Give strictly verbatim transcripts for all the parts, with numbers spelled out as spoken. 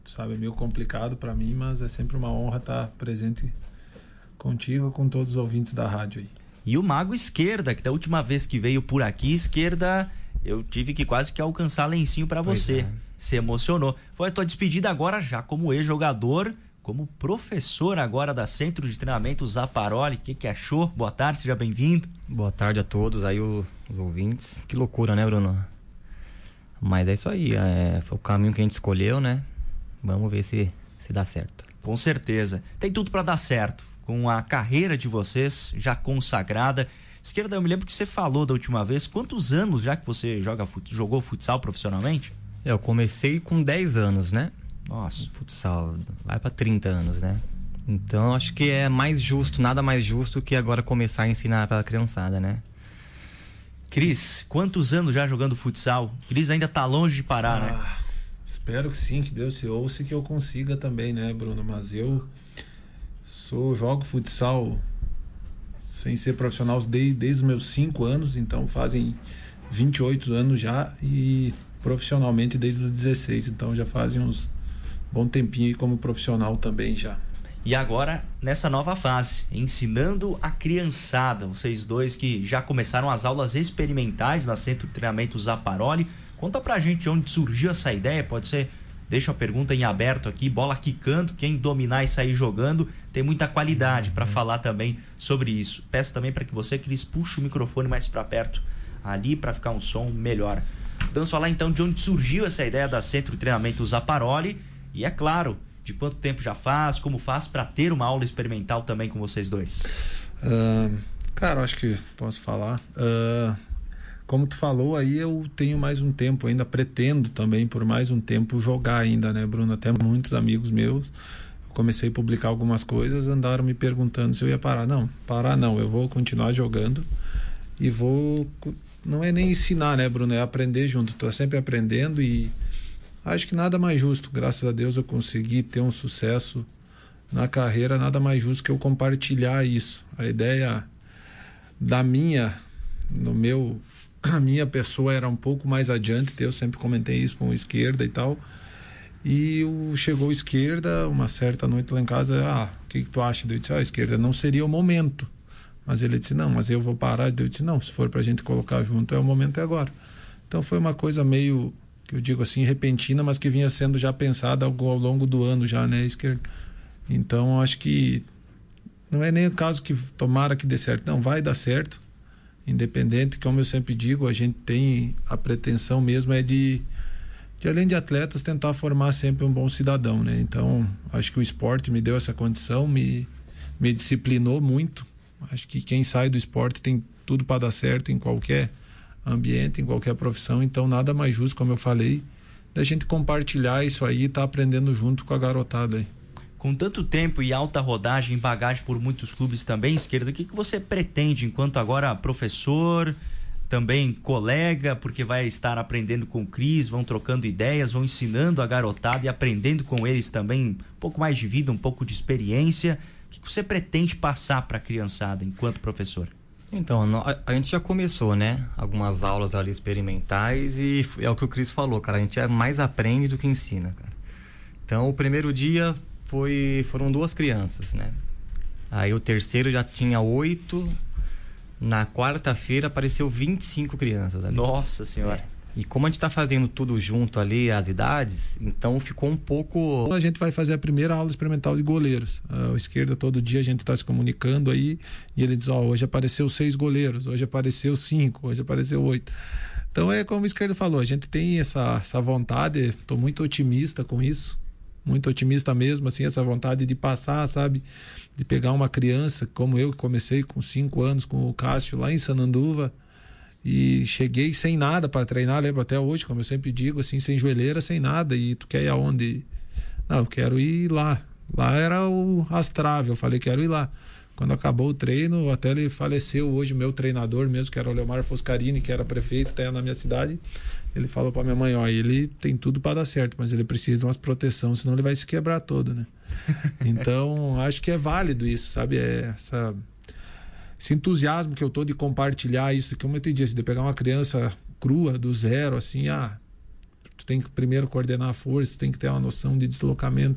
sabe, é meio complicado para mim, mas é sempre uma honra estar presente contigo, com todos os ouvintes da rádio aí. E o Mago Esquerda, que da última vez que veio por aqui, Esquerda, eu tive que quase que alcançar lencinho para você. É. Se emocionou. Foi a tua despedida agora já como ex-jogador, como professor agora da Centro de Treinamento Zaparoli. O que que achou? Boa tarde, seja bem-vindo. Boa tarde a todos aí, o, os ouvintes. Que loucura, né, Bruno? Mas é isso aí, é, foi o caminho que a gente escolheu, né? Vamos ver se, se dá certo. Com certeza. Tem tudo para dar certo. Com a carreira de vocês já consagrada. Esquerda, eu me lembro que você falou da última vez. Quantos anos já que você joga, jogou futsal profissionalmente? É, eu comecei com dez anos, né? Nossa. Futsal, vai para trinta anos, né? Então acho que é mais justo, nada mais justo que agora começar a ensinar para a criançada, né? Cris, quantos anos já jogando futsal? Cris ainda tá longe de parar, ah, né? Espero que sim, que Deus te ouça e que eu consiga também, né, Bruno? Mas eu sou, jogo futsal sem ser profissional desde, desde os meus cinco anos, então fazem vinte e oito anos já, e profissionalmente desde os dezesseis, então já fazem uns bom tempinho aí como profissional também já. E agora, nessa nova fase, ensinando a criançada, vocês dois que já começaram as aulas experimentais na Centro de Treinamento Zaparoli. Conta pra gente onde surgiu essa ideia, pode ser, deixa a pergunta em aberto aqui, bola quicando, quem dominar e sair jogando tem muita qualidade para falar também sobre isso. Peço também para que você, Cris, puxe o microfone mais para perto ali para ficar um som melhor. Vamos falar então de onde surgiu essa ideia da Centro de Treinamento Zaparoli e, é claro, de quanto tempo já faz, como faz para ter uma aula experimental também com vocês dois. Uh, cara, acho que posso falar. Uh, como tu falou aí, eu tenho mais um tempo ainda, pretendo também por mais um tempo jogar ainda, né, Bruno? Até muitos amigos meus, eu comecei a publicar algumas coisas, andaram me perguntando se eu ia parar. Não, parar não, eu vou continuar jogando e vou... Não é nem ensinar, né, Bruno? É aprender junto. Tô sempre aprendendo e acho que nada mais justo. Graças a Deus eu consegui ter um sucesso na carreira, nada mais justo que eu compartilhar isso. A ideia da minha, no meu, a minha pessoa era um pouco mais adiante, eu sempre comentei isso com o Esquerda e tal. E o, chegou o Esquerda, uma certa noite lá em casa, ah, o que, que tu acha? Eu disse, ah, Esquerda, não seria o momento. Mas ele disse, não, mas eu vou parar. Eu disse, não, se for pra gente colocar junto, é o momento é agora. Então foi uma coisa meio, que eu digo assim, repentina, mas que vinha sendo já pensada ao, ao longo do ano já, né, Esquerda? Então acho que não é nem o caso que tomara que dê certo, não, vai dar certo, independente, como eu sempre digo, a gente tem a pretensão mesmo é de, de além de atletas, tentar formar sempre um bom cidadão, né? Então acho que o esporte me deu essa condição, me, me disciplinou muito. Acho que quem sai do esporte tem tudo para dar certo em qualquer ambiente, em qualquer profissão, então nada mais justo, como eu falei, da gente compartilhar isso aí e tá aprendendo junto com a garotada aí. Com tanto tempo e alta rodagem e bagagem por muitos clubes também, Esquerda, o que, que você pretende enquanto agora professor, também colega, porque vai estar aprendendo com o Cris, vão trocando ideias, vão ensinando a garotada e aprendendo com eles também um pouco mais de vida, um pouco de experiência. O que, que você pretende passar para a criançada enquanto professor? Então, a gente já começou, né? Algumas aulas ali experimentais e é o que o Cris falou, cara. A gente mais aprende do que ensina, cara. Então, o primeiro dia foi, foram duas crianças, né? Aí o terceiro já tinha oito. Na quarta-feira apareceu vinte e cinco crianças ali. Nossa Senhora! É. E como a gente tá fazendo tudo junto ali, as idades, então ficou um pouco... A gente vai fazer a primeira aula experimental de goleiros. A Esquerda, todo dia a gente tá se comunicando aí e ele diz, ó, oh, hoje apareceu seis goleiros, hoje apareceu cinco, hoje apareceu oito. Então é como o Esquerda falou, a gente tem essa, essa vontade, tô muito otimista com isso, muito otimista mesmo, assim, essa vontade de passar, sabe, de pegar uma criança como eu, que comecei com cinco anos com o Cássio lá em Sananduva, e cheguei sem nada para treinar, lembro até hoje, como eu sempre digo, assim, sem joelheira, sem nada, e tu quer ir aonde? Não, eu quero ir lá. Lá era o Astrave, eu falei, quero ir lá. Quando acabou o treino, até ele faleceu hoje, meu treinador mesmo, que era o Leomar Foscarini, que era prefeito, até na minha cidade, ele falou pra minha mãe, ó, ele tem tudo para dar certo, mas ele precisa de umas proteção, senão ele vai se quebrar todo, né? Então, acho que é válido isso, sabe? É essa... esse entusiasmo que eu tô de compartilhar isso, como eu te disse, de pegar uma criança crua, do zero, assim, ah, tu tem que primeiro coordenar a força, tu tem que ter uma noção de deslocamento.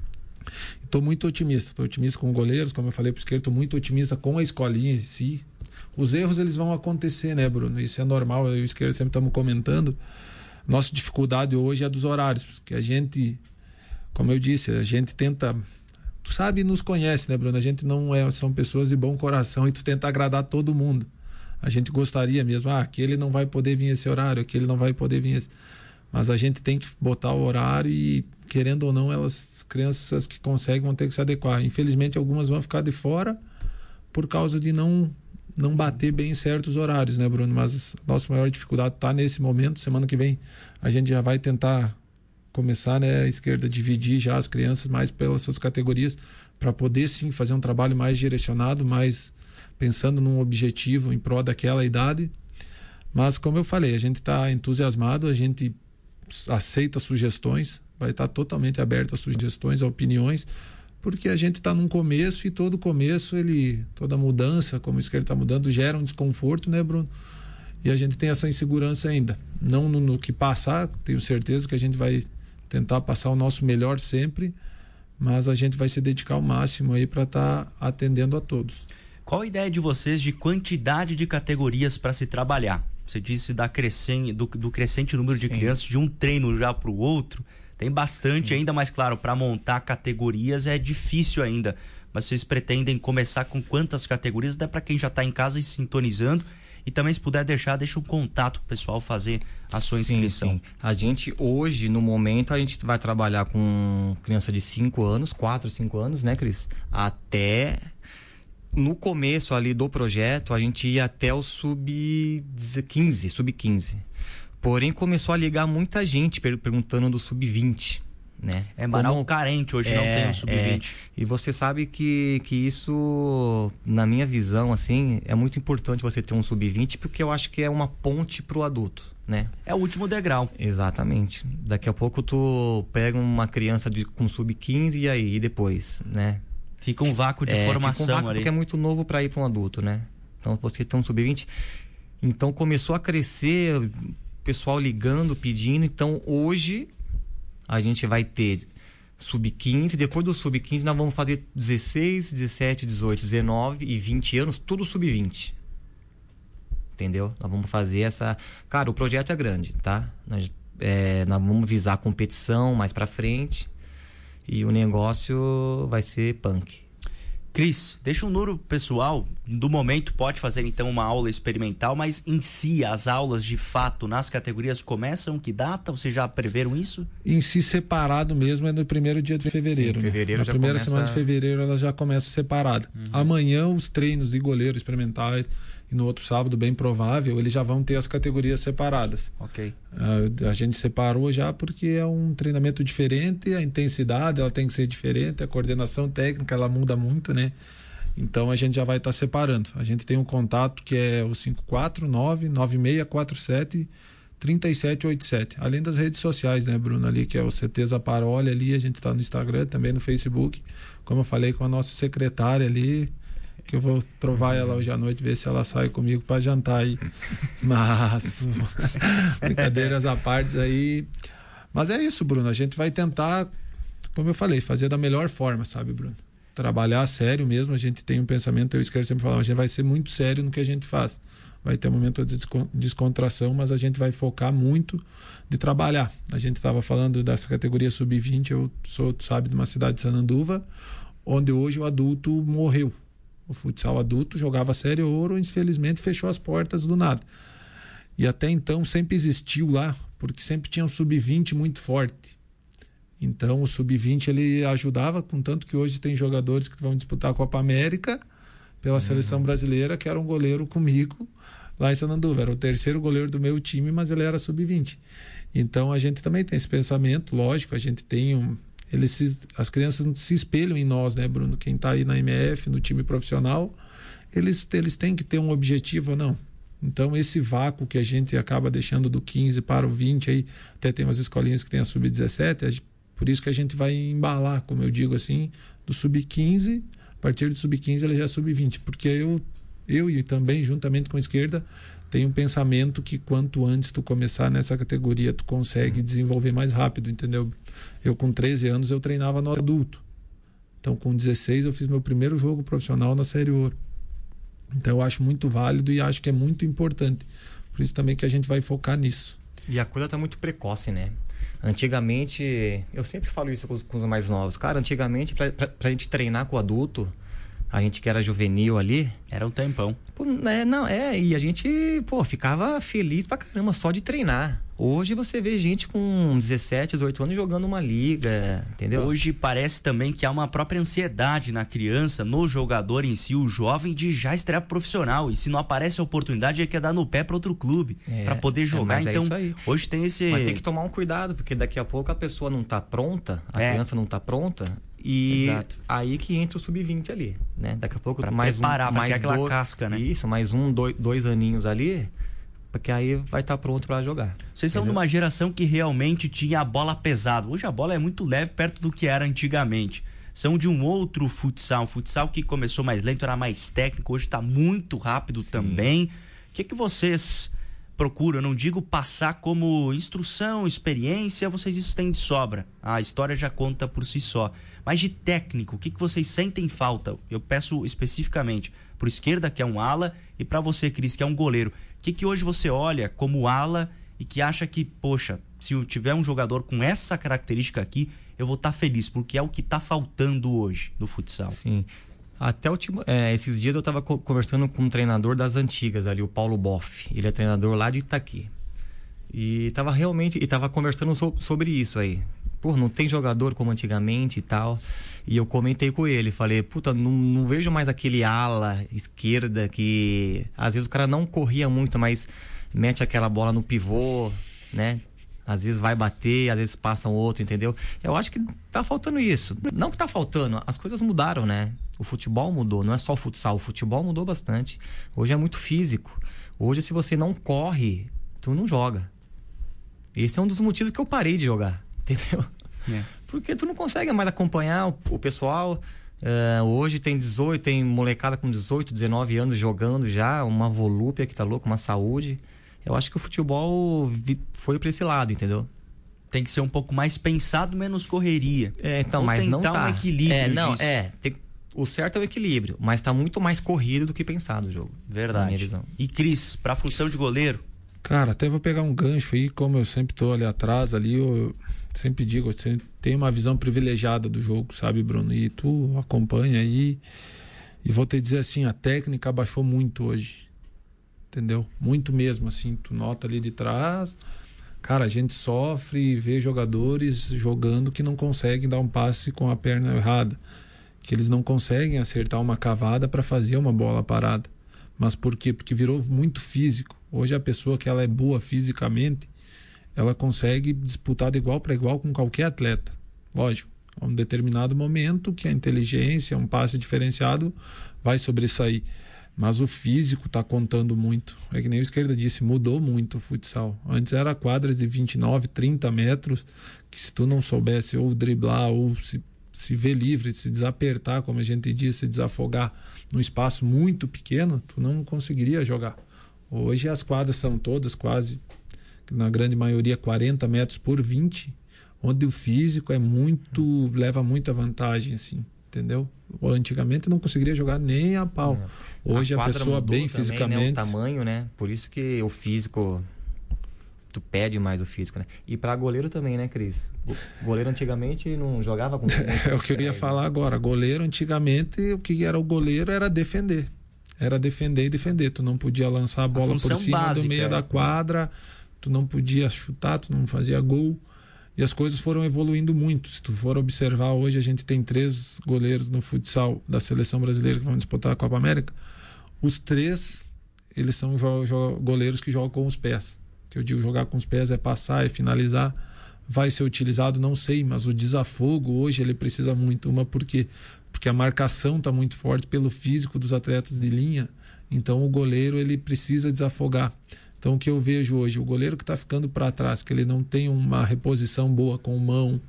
Estou muito otimista, estou otimista com goleiros, como eu falei para o esquerdo, estou muito otimista com a escolinha em si. Os erros eles vão acontecer, né, Bruno? Isso é normal, eu e o esquerdo sempre estamos comentando. Nossa dificuldade hoje é dos horários, porque a gente, como eu disse, a gente tenta... Tu sabe e nos conhece, né, Bruno? A gente não é, são pessoas de bom coração e tu tenta agradar todo mundo. A gente gostaria mesmo, ah, aquele não vai poder vir esse horário, aquele não vai poder vir esse... Mas a gente tem que botar o horário e, querendo ou não, elas, as crianças que conseguem vão ter que se adequar. Infelizmente, algumas vão ficar de fora por causa de não, não bater bem certos horários, né, Bruno? Mas a nossa maior dificuldade está nesse momento. Semana que vem a gente já vai tentar começar, né, a esquerda, dividir já as crianças mais pelas suas categorias para poder, sim, fazer um trabalho mais direcionado, mais... pensando num objetivo em prol daquela idade. Mas, como eu falei, a gente está entusiasmado, a gente aceita sugestões, vai estar totalmente aberto a sugestões, a opiniões, porque a gente está num começo e todo começo, ele, toda mudança, como o esquerdo está mudando, gera um desconforto, né, Bruno? E a gente tem essa insegurança ainda. Não no, no que passar, tenho certeza que a gente vai tentar passar o nosso melhor sempre, mas a gente vai se dedicar ao máximo aí para estar tá atendendo a todos. Qual a ideia de vocês de quantidade de categorias para se trabalhar? Você disse da crescente, do, do crescente número de Sim. crianças, de um treino já para o outro. Tem bastante Sim. ainda, mas claro, para montar categorias é difícil ainda. Mas vocês pretendem começar com quantas categorias? Dá para quem já está em casa e sintonizando. E também, se puder deixar, deixa um contato para o pessoal fazer a sua inscrição. Sim, sim. A gente hoje, no momento, a gente vai trabalhar com criança de cinco anos, quatro, cinco anos, né, Cris? Até... No começo ali do projeto, a gente ia até o sub quinze, sub quinze. Porém, começou a ligar muita gente per- perguntando do sub vinte, né? É Manaus carente hoje, é, não tem o sub vinte. É. E você sabe que, que isso, na minha visão, assim, é muito importante você ter um sub vinte, porque eu acho que é uma ponte pro adulto, né? É o último degrau. Exatamente. Daqui a pouco tu pega uma criança de, com sub quinze e aí, e depois, né? Fica um vácuo de é, formação fica um vácuo ali. Porque é muito novo para ir para um adulto, né? Então você tem um sub vinte. Então começou a crescer, o pessoal ligando, pedindo. Então hoje a gente vai ter sub quinze. Depois do sub quinze nós vamos fazer dezesseis, dezessete, dezoito, dezenove e vinte anos, tudo sub vinte. Entendeu? Nós vamos fazer essa... Cara, o projeto é grande, tá? Nós, é, nós vamos visar a competição mais para frente. E o negócio vai ser punk. Cris, deixa um número pessoal. Do momento pode fazer então uma aula experimental, mas em si as aulas de fato nas categorias começam? Que data? Vocês já preveram isso? Em si separado mesmo é no primeiro dia de fevereiro. Sim, fevereiro né? já Na primeira começa... semana de fevereiro ela já começa separada. Uhum. Amanhã os treinos de goleiro experimentais e no outro sábado, bem provável, eles já vão ter as categorias separadas. Ok. Uh, a gente separou já porque é um treinamento diferente, a intensidade ela tem que ser diferente, a coordenação técnica ela muda muito, né? Então a gente já vai estar tá separando. A gente tem um contato que é o cinco quatro nove, nove seis quatro sete, três sete oito sete. Além das redes sociais, né, Bruno, ali que é o C T Zaparoli ali, a gente está no Instagram, também no Facebook. Como eu falei com a nossa secretária ali, que eu vou trovar ela hoje à noite, ver se ela sai comigo para jantar aí. Mas brincadeiras à parte aí. Mas é isso, Bruno. A gente vai tentar, como eu falei, fazer da melhor forma, sabe, Bruno? Trabalhar sério mesmo. A gente tem um pensamento, eu esqueci sempre falar, a gente vai ser muito sério no que a gente faz. Vai ter um momento de descontração, mas a gente vai focar muito de trabalhar. A gente estava falando dessa categoria sub vinte, eu sou, tu sabe, de uma cidade de Sananduva, onde hoje o adulto morreu. O futsal adulto jogava Série Ouro, infelizmente fechou as portas do nada. E até então sempre existiu lá, porque sempre tinha um sub vinte muito forte. Então o sub vinte ele ajudava, contanto que hoje tem jogadores que vão disputar a Copa América pela uhum. seleção brasileira, que era um goleiro comigo lá em Sananduva. Era o terceiro goleiro do meu time, mas ele era sub vinte. Então a gente também tem esse pensamento, lógico, a gente tem um... Eles se, as crianças se espelham em nós, né, Bruno? Quem está aí na M F, no time profissional, eles, eles têm que ter um objetivo ou não. Então, esse vácuo que a gente acaba deixando do quinze para o vinte, aí, até tem umas escolinhas que tem a sub dezessete, por isso que a gente vai embalar, como eu digo assim, do sub quinze, a partir do sub quinze ele já é sub vinte, porque eu, eu e também juntamente com a esquerda, tenho um pensamento que quanto antes tu começar nessa categoria, tu consegue desenvolver mais rápido, entendeu? Eu com treze anos eu treinava no adulto. Então com dezesseis eu fiz meu primeiro jogo profissional na Série Ouro. Então eu acho muito válido e acho que é muito importante. Por isso também que a gente vai focar nisso. E a coisa tá muito precoce, né? Antigamente, eu sempre falo isso com os, com os mais novos. Cara, antigamente, pra, pra, pra gente treinar com o adulto, a gente que era juvenil ali... Era um tempão. Pô, é, não, é, e a gente, pô, ficava feliz pra caramba só de treinar. Hoje você vê gente com dezessete, dezoito anos jogando uma liga, entendeu? Hoje parece também que há uma própria ansiedade na criança, no jogador em si, o jovem, de já estrear profissional. E se não aparece a oportunidade, ele quer dar no pé para outro clube, é, para poder jogar. É, então, é isso aí. Hoje tem esse... Mas tem que tomar um cuidado, porque daqui a pouco a pessoa não tá pronta, a é. criança não tá pronta... E Exato. Aí que entra o sub vinte ali, né? Daqui a pouco pra mais preparar, um, mais aquela dois, casca, né? Isso, mais um, dois, dois aninhos ali, porque aí vai estar tá pronto para jogar. Vocês são de uma geração que realmente tinha a bola pesada. Hoje a bola é muito leve perto do que era antigamente. São de um outro futsal, um futsal que começou mais lento, era mais técnico, hoje está muito rápido Sim. também. O que que vocês procuram? Eu não digo passar como instrução, experiência, vocês isso têm de sobra. A história já conta por si só. Mas de técnico, o que que vocês sentem falta? Eu peço especificamente para o esquerda, que é um ala, e para você, Cris, que é um goleiro. O que que hoje você olha como ala e que acha que, poxa, se eu tiver um jogador com essa característica aqui, eu vou estar feliz, porque é o que está faltando hoje no futsal. Sim. Até último, é, esses dias eu estava co- conversando com um treinador das antigas ali, o Paulo Boff. Ele é treinador lá de Itaqui. E estava realmente, e tava conversando so- sobre isso aí. Pô, não tem jogador como antigamente e tal. E eu comentei com ele, falei, puta, não, não vejo mais aquele ala esquerda que às vezes o cara não corria muito, mas mete aquela bola no pivô, né? Às vezes vai bater, às vezes passa um outro, entendeu? Eu acho que tá faltando isso. Não que tá faltando, as coisas mudaram, né? O futebol mudou, não é só o futsal, o futebol mudou bastante. Hoje é muito físico. Hoje, se você não corre, tu não joga. Esse é um dos motivos que eu parei de jogar, entendeu? É. Porque tu não consegue mais acompanhar o, o pessoal. Uh, hoje tem dezoito, tem molecada com dezoito, dezenove anos jogando já, uma volúpia que tá louca, uma saúde. Eu acho que o futebol vi, foi pra esse lado, entendeu? Tem que ser um pouco mais pensado, menos correria. É, então, Ou mas não tá. um equilíbrio É, não, disso. é. Tem, o certo é o equilíbrio, mas tá muito mais corrido do que pensado o jogo. Verdade. Na minha visão. E Cris, pra função de goleiro? Cara, até vou pegar um gancho aí, como eu sempre tô ali atrás, ali, eu sempre digo, você tem uma visão privilegiada do jogo, sabe, Bruno? E tu acompanha aí, e vou te dizer assim, a técnica baixou muito hoje, entendeu? Muito mesmo, assim, tu nota ali de trás, cara, a gente sofre e vê jogadores jogando que não conseguem dar um passe com a perna errada, que eles não conseguem acertar uma cavada para fazer uma bola parada. Mas por quê? Porque virou muito físico. Hoje a pessoa que ela é boa fisicamente, ela consegue disputar de igual para igual com qualquer atleta. Lógico, a um determinado momento que a inteligência, um passe diferenciado vai sobressair. Mas o físico está contando muito. É que nem o esquerda disse, mudou muito o futsal. Antes era quadras de vinte e nove, trinta metros, que se tu não soubesse ou driblar ou se, se ver livre, se desapertar, como a gente diz, se desafogar num espaço muito pequeno, tu não conseguiria jogar. Hoje as quadras são todas quase, na grande maioria, quarenta metros por vinte, onde o físico é muito, leva muita vantagem, assim, entendeu? Antigamente não conseguiria jogar nem a pau. Hoje a, a pessoa bem também, fisicamente... Né? O tamanho, né? Por isso que o físico... Tu pede mais o físico, né? E pra goleiro também, né, Cris? O goleiro antigamente não jogava com... É o que eu ia falar agora. Goleiro antigamente, o que era o goleiro era defender. Era defender e defender. Tu não podia lançar a bola a por cima básica, do meio é. da quadra, tu não podia chutar, tu não fazia gol. E as coisas foram evoluindo muito. Se tu for observar, hoje a gente tem três goleiros no futsal da seleção brasileira que vão disputar a Copa América. Os três, eles são jo- jo- goleiros que jogam com os pés. Que eu digo jogar com os pés é passar, é finalizar. Vai ser utilizado, não sei, mas o desafogo hoje ele precisa muito. Uma por quê? Porque a marcação está muito forte pelo físico dos atletas de linha. Então o goleiro ele precisa desafogar. Então o que eu vejo hoje, o goleiro que está ficando para trás, que ele não tem uma reposição boa com mão,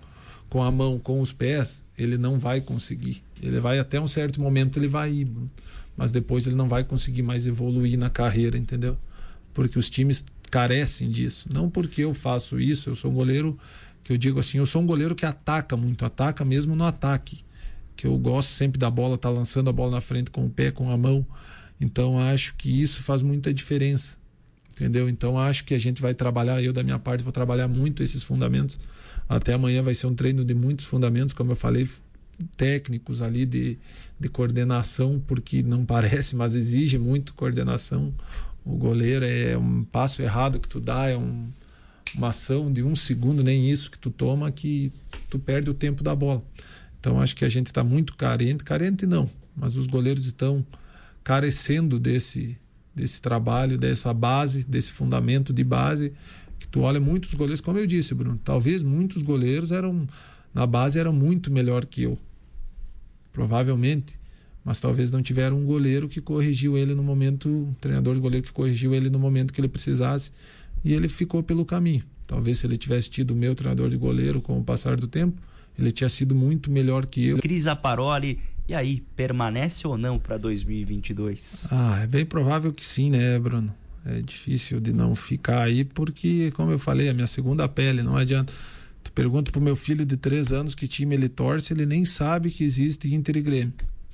com a mão, com os pés, ele não vai conseguir. Ele vai até um certo momento, ele vai ir, mas depois ele não vai conseguir mais evoluir na carreira, entendeu? Porque os times carecem disso. Não porque eu faço isso, eu sou um goleiro que eu digo assim, eu sou um goleiro que ataca muito, ataca mesmo no ataque, que eu gosto sempre da bola, tá lançando a bola na frente com o pé, com a mão. Então acho que isso faz muita diferença, entendeu? Então acho que a gente vai trabalhar, eu da minha parte vou trabalhar muito esses fundamentos. Até amanhã vai ser um treino de muitos fundamentos, como eu falei, técnicos ali de, de coordenação, porque não parece, mas exige muito coordenação. O goleiro é um passo errado que tu dá, é um, uma ação de um segundo, nem isso que tu toma, que tu perde o tempo da bola. Então acho que a gente está muito carente, carente não, mas os goleiros estão carecendo desse, desse trabalho, dessa base, desse fundamento de base, que tu olha muitos goleiros, como eu disse, Bruno, talvez muitos goleiros eram, na base eram muito melhor que eu, provavelmente, mas talvez não tiveram um goleiro que corrigiu ele no momento, um treinador de goleiro que corrigiu ele no momento que ele precisasse, e ele ficou pelo caminho. Talvez se ele tivesse tido o meu treinador de goleiro com o passar do tempo, ele tinha sido muito melhor que eu. Cris Zaparoli, e aí, permanece ou não para dois mil e vinte e dois? Ah, é bem provável que sim, né, Bruno? É difícil de não ficar aí, porque, como eu falei, a minha segunda pele, não adianta. Tu pergunta pro meu filho de três anos que time ele torce, ele nem sabe que existe Inter e Grêmio.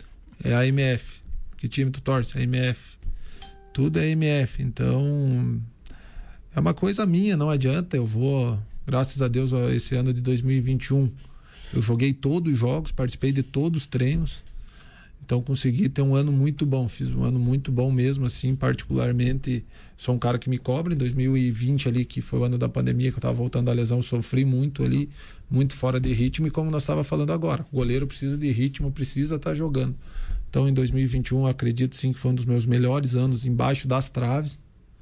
É a M F. Que time tu torce? A M F. Tudo é M F. Então, é uma coisa minha, não adianta. Eu vou, graças a Deus, esse ano de dois mil e vinte e um, eu joguei todos os jogos, participei de todos os treinos. Então consegui ter um ano muito bom, fiz um ano muito bom mesmo, assim, particularmente. Sou um cara que me cobra. Em dois mil e vinte ali, que foi o ano da pandemia, que eu estava voltando da lesão, sofri muito ali, muito fora de ritmo, e como nós estávamos falando agora, o goleiro precisa de ritmo, precisa estar tá jogando. Então em dois mil e vinte e um, acredito sim que foi um dos meus melhores anos embaixo das traves.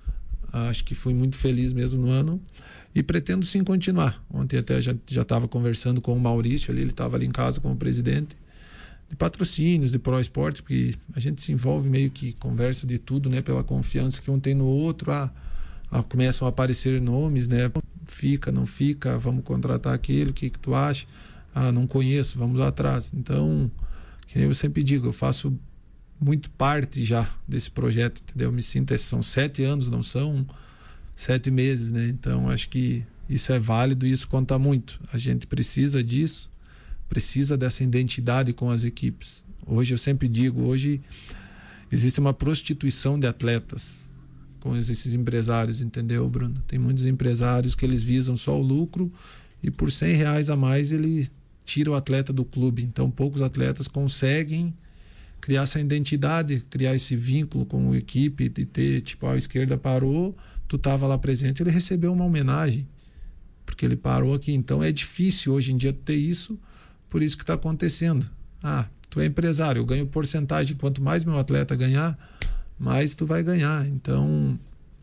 Acho que fui muito feliz mesmo no ano e pretendo sim continuar. Ontem até já estava conversando com o Maurício ali, ele estava ali em casa com o presidente, de patrocínios, de Pro Esporte, porque a gente se envolve meio que conversa de tudo, né, pela confiança que um tem no outro. Ah, ah, começam a aparecer nomes, né, fica, não fica, vamos contratar aquele, o que que tu acha? Ah, não conheço, vamos lá atrás. Então, que nem eu sempre digo, eu faço muito parte já desse projeto, entendeu? Eu me sinto, são sete anos, não são sete meses, né? Então acho que isso é válido e isso conta muito. A gente precisa disso, precisa dessa identidade com as equipes. Hoje eu sempre digo, hoje existe uma prostituição de atletas com esses empresários, entendeu, Bruno? Tem muitos empresários que eles visam só o lucro e por cem reais a mais ele tira o atleta do clube. Então poucos atletas conseguem criar essa identidade, criar esse vínculo com a equipe, de ter, tipo, a esquerda parou, tu estava lá presente, ele recebeu uma homenagem, porque ele parou aqui. Então é difícil hoje em dia ter isso, por isso que está acontecendo. Ah, tu é empresário, eu ganho porcentagem, quanto mais meu atleta ganhar, mais tu vai ganhar. Então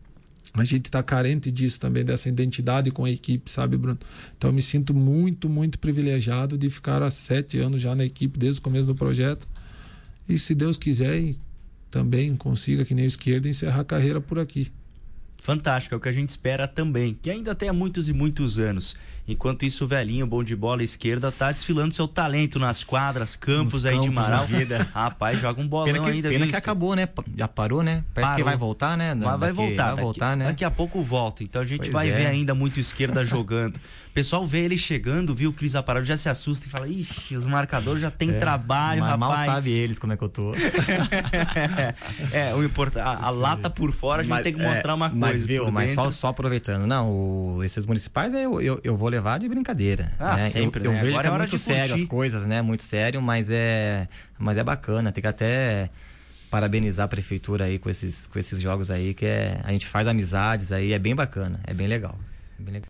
a gente está carente disso também, dessa identidade com a equipe, sabe, Bruno? Então eu me sinto muito, muito privilegiado de ficar há sete anos já na equipe, desde o começo do projeto. E se Deus quiser, também consiga, que nem o esquerda, encerrar a carreira por aqui. Fantástico, é o que a gente espera também, que ainda tenha muitos e muitos anos. Enquanto isso, o velhinho, bom de bola esquerda, tá desfilando seu talento nas quadras, campos, aí campos de Marau. Rapaz, joga um bolão pena que, ainda. Pena visto. que acabou, né? Já parou, né? Parece parou. que vai voltar, né? Mas vai voltar, vai daqui, voltar, né? Daqui a pouco volta, então a gente pois vai é. ver ainda muito esquerda jogando. O pessoal vê ele chegando, viu o Cris Zaparoli, já se assusta e fala, ixi, os marcadores já tem é, trabalho, mas rapaz. Mal sabe eles como é que eu tô. é, o importante, a, a lata por fora a gente mas, tem que mostrar é, uma coisa. Mas, viu, mas só, só aproveitando, não, o, esses municipais eu, eu, eu vou levar de brincadeira. Ah, né? sempre, eu, né? eu vejo Agora que é é muito sério as coisas, né? Muito sério, mas é, mas é bacana. Tem que até parabenizar a prefeitura aí com esses, com esses jogos aí, que é, a gente faz amizades aí, é bem bacana, é bem legal. É bem legal.